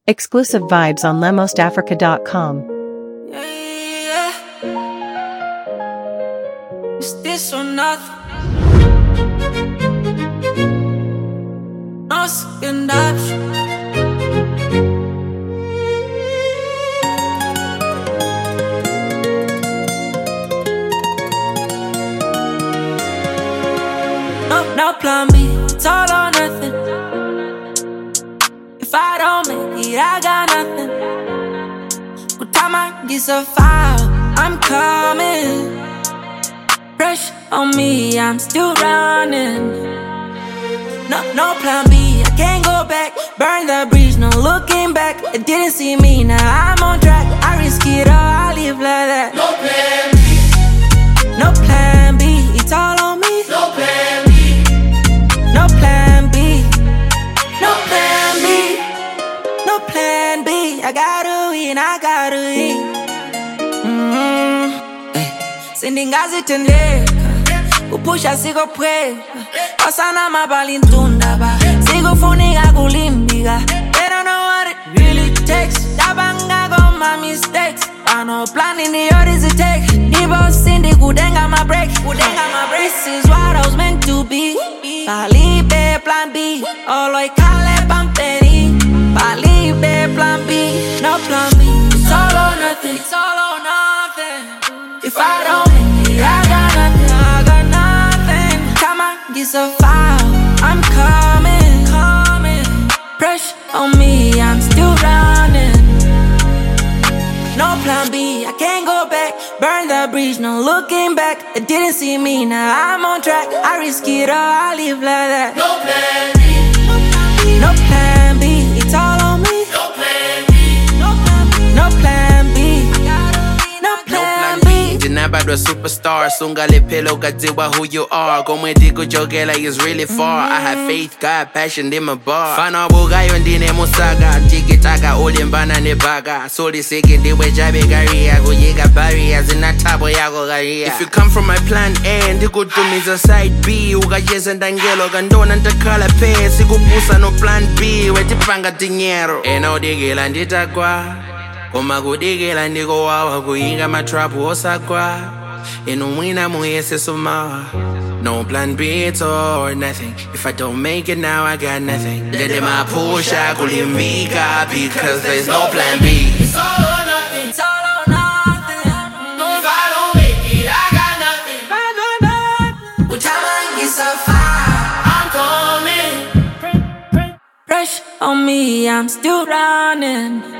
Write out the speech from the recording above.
Exclusive vibes on lemostafrica.com. Yeah. It's this or nothing. No second option. No plan B, it's all or nothing. If I don't make it, I got nothing. Good time I get so far, I'm coming. Pressure on me, I'm still running. No plan B, I can't go back. Burn the bridge, no looking back. It didn't see me, now I'm on track. I risk it all, I live like that. No plan B. No plan B, it's all on me. No plan B. No plan B. No plan B. No plan B. I gotta win, I gotta win. Sindingazitendeka kupusha sikopweka wasana mabali ntundaba sikufunika kulimbika. They don't know what it really takes. Dabanga got my mistakes. I know planning the orders it takes. Nibo sindi kudenga my break. This is what I was meant to be. Palibe plan B. Oloy kale pamperi. Palibe plan B. No plan B. It's all or nothing. It's all or nothing. If I don't make it, I got nothing. I got nothing. Come on, get so far. I'm coming. Pressure on me, I'm still running. No plan B, I can't go back. Burn the bridge, no looking back. It didn't see me, now I'm on track. I risk it all, I live like that. No plan B. No plan B, it's all on me. No plan B. No plan B. No plan B. No plan B. Bado superstar, sungalepelo kadziwa who you are. Komwedi kujogela is really far. I have faith, God, passion in my bar. Fana bugayo ndine musaga, tikitaka ulimbana nebaga. Soli siki ndiwe jabe garia, kuyika barriers inatabo yako garia. If you come from my plan A, ndikutumiza side B. Ukajeza ndangelo kandona ntakala pay. Sikupusa no plan B, wetipanga dinero. Eno digila nditakwa Koma kudigela ndiko wawa kuyinga matrapu osakwa Inumwina muyese sumawa No plan B, it's all or nothing. If I don't make it now, I got nothing. Let them push kulimika because there's no plan B. It's all or nothing. It's all or nothing. If I don't make it, I got nothing. I got nothing. Good time I get so far, I'm coming. pressure on me, I'm still running.